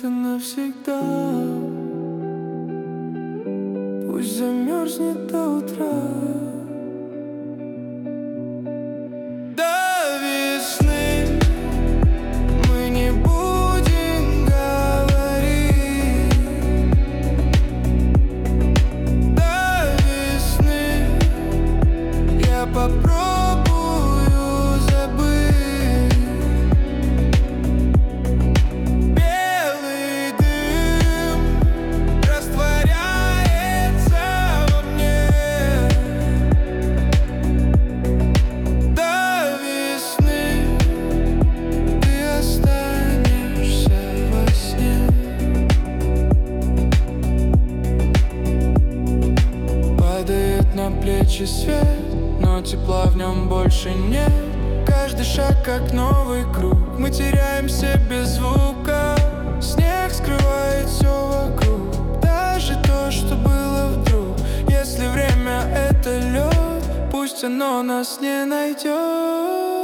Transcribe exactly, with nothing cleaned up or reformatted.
будто навсегда. Пусть замерзнет до утра. До весны мы не будем говорить. До весны я попробую забыть. Белый дым растворяется во мне. До весны ты останешься во сне. Падает на плечи свет, но тепла в нем больше нет. Каждый шаг как новый круг, мы теряемся без звука. Снег скрывает все вокруг, даже то, что было вдруг. Если время — это лед, пусть оно нас не найдет.